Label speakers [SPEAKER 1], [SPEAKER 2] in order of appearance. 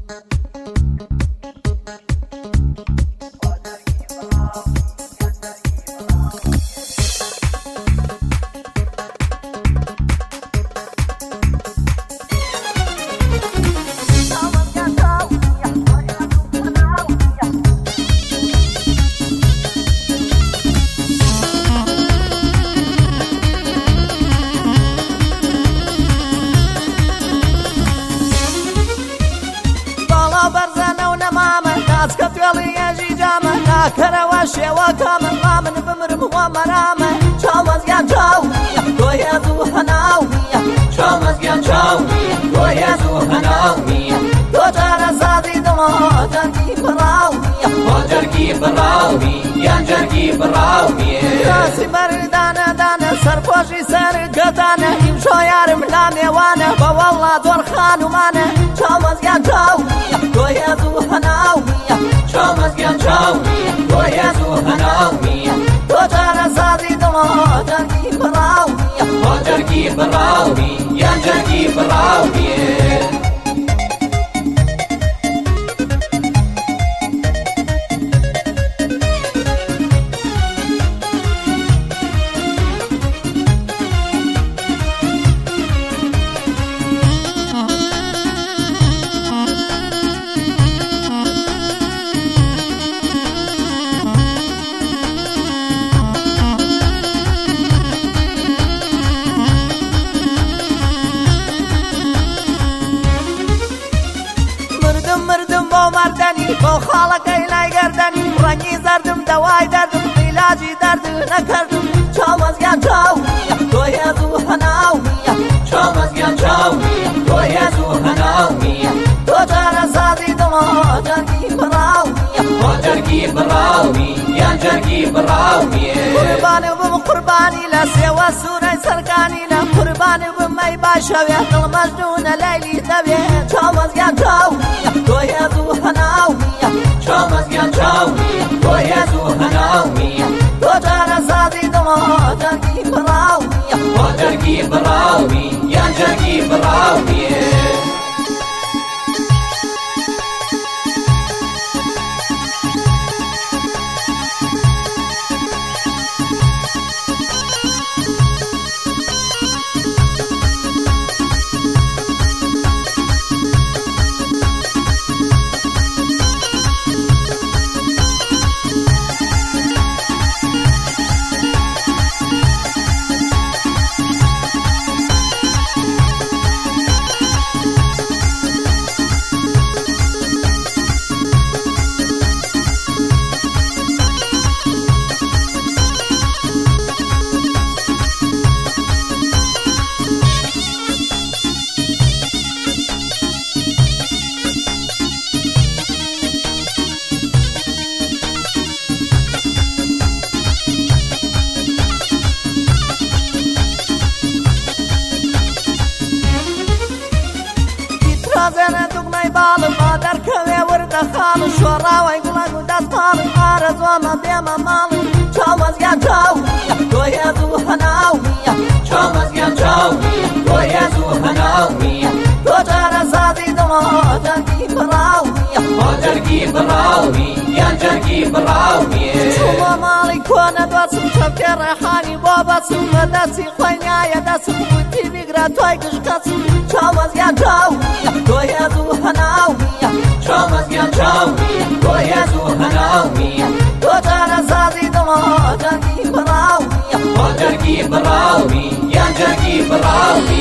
[SPEAKER 1] کەرەوە شێوەکەمە با من بمرم وە مەرامە چاومەزگیان چاومیە تۆ هێز و هەناومیە چاومەزگیان چاومیە تۆ هێز و هەناومیە تۆ جارە سازی دڵۆ جەرگی بڕاومیە تۆ جەرگی بڕاومی یان جەرگی بڕاومیە راسی بەردانە دانە سەرپۆشی سەرگەدانە ئیمشۆ یارم لا میێوانە بەوەڵا زۆر خانومانە چاومەزگیان چاومیە تۆ هێز و هەناومیە چاومەزگیان چاومیە تۆ هێز و هەناومیە تۆ جارە سازی دڵۆ جەرگی بڕاومیە تۆ جەرگی بڕاومی یان جەرگی بڕاومیە مردم بۆ مەردەنی بۆ خاڵەکەی لای گەردەنی ڕەنگی زەردم دەوای دەردم عیلاجی دەرد نەکردم چاومەزگیان چاومیە تۆ هێز و هەناومیە چاومەزگیان چاومیە تۆ هێز و هەناومیە تۆ جارە سازی دڵۆ جەرگی بڕاومیە تۆ جەرگی بڕاومی یان جەرگی بڕاومیە قوربانە بم قوربانی لە سێوە سوورەی سەرکانینە قوربانە بم مەی باشەوێ دڵ مەجنونە لەیلی دەبێ چاومەزگیان چاومیە تۆ هێز و هەناومیە چاومەزگیان چاومیە تۆ هێز و هەناومیە تۆ جارە سازی دڵۆ جەرگی بڕاومیە تۆ جەرگی بڕاومی یان جەرگی بڕاومیە زێنە دوگمەی باڵم با دەرکەوێ وردە خاڵم شۆڕاوەی گوڵەک و دەستپاڵم ئارەزوامە بێمە ماڵم چاومەزگیان چاومیە تۆ هێز و هەناومیە چاومەزگیان چاومیە تۆ هێز و هەناومیە تۆ جارە سازی دڵۆ جەرگی بڕاومیە تۆ جەرگی بڕاومی یان جەرگی بڕاومیە چوومە ماڵی کۆنە دۆچم چەپکێ ڕێحانی بۆ بەچم بەدەستی خۆی نیایە دەسم گوتی بیگرە تۆی گشتەچم چاومەزگیان چاومیە تۆ هێز و هەناومیە چاومەزگیان چاومیە تۆ هێز و هەناومیە تۆ جارە سازی دڵۆ جەرگی بڕاومیە تۆ جەرگی بڕاومی یان جەرگی بڕاومیە